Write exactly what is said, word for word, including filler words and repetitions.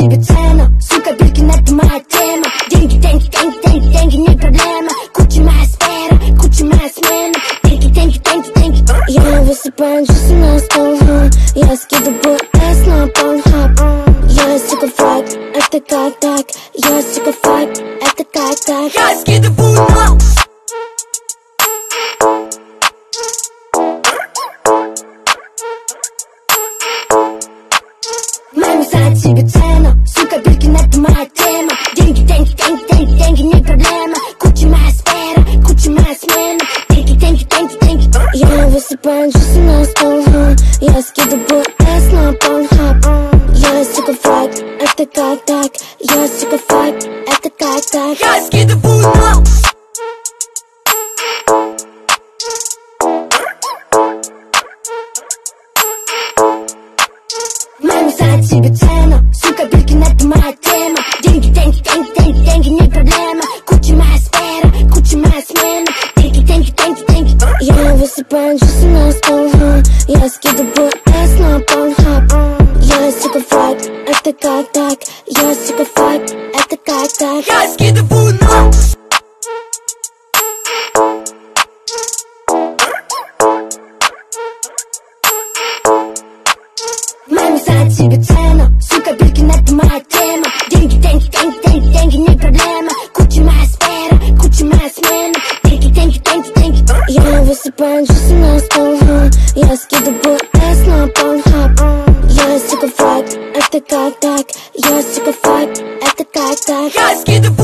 тебе цену. Сука, Биркин, это моя тема. Деньги, деньги, деньги, деньги, деньги, не проблема. Куча моя сфера, куча моя смена. Деньги, деньги, деньги, деньги. Я высыпаю джинсы на стол, ха. Я скидываю эс на порнхаб. Я сука файк, это как так. Я сука файк, это как так. Я скидываю на Маме знать себе цену. Сука, Биркин, это моя тема. Деньги, деньги, деньги, деньги, деньги, не проблема. Куча моя сфера, куча моя смена. Деньги, деньги, деньги, деньги. Я высыпаю джинсы на стол, ха. Я скидываю эс на порнхаб. Я сука файк, это как так. Я сука файк, это как так. Я скидываю на Маме знать себе цену. Сука, Биркин, это моя тема. Деньги, деньги, деньги, деньги, деньги, не проблема. Куча моя сфера, куча моя смена. Деньги, деньги, деньги, деньги. Я высыпаю джинсы на стол, ха. Я скидываю эс на порнхаб. Я сука файк, это как так. Я сука файк, это как так. Я скидываю на Маме знать себе цену. Сука, Биркин, это моя тема. Деньги, деньги, деньги, деньги, деньги, не проблема. Куча моя сфера, куча моя смена. Деньги, деньги, деньги, деньги. Я высыпаю джинсы на стол, ха. Я скидываю эс на порнхаб. Я сука файк, это как так. Я сука файк, это как так. Я скидываю